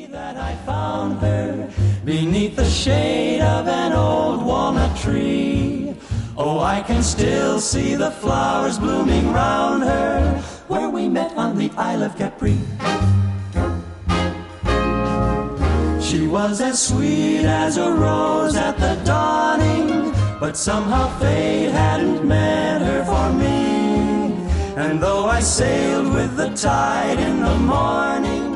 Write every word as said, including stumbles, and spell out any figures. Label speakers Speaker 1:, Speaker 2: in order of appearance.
Speaker 1: That I found her beneath the shade of an old walnut tree. Oh, I can still see the flowers blooming round her where we met on the Isle of Capri. She was as sweet as a rose at the dawning, but somehow fate hadn't meant her for me. And though I sailed with the tide in the morning,